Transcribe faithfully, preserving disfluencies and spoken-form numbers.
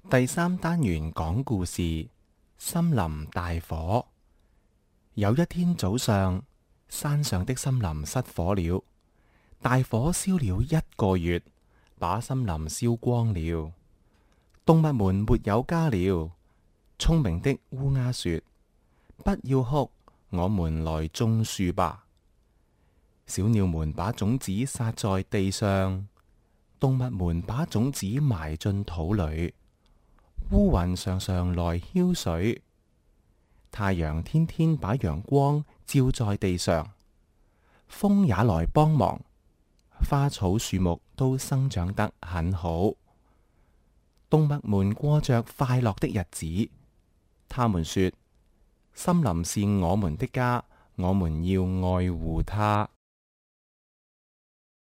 第三單元講故事：森林大火。有一天早上，山上的森林失火了，大火燒了一個月，把森林燒光了。動物們沒有家了。聰明的烏鴉說：不要哭，我們來種樹吧。小鳥們把種子撒在地上，動物們把種子埋進土裏。烏雲常常來澆水，太陽天天把陽光照在地上，風也來幫忙，花草樹木都生長得很好。動物們過着快樂的日子，他們說：森林是我們的家，我們要愛護它。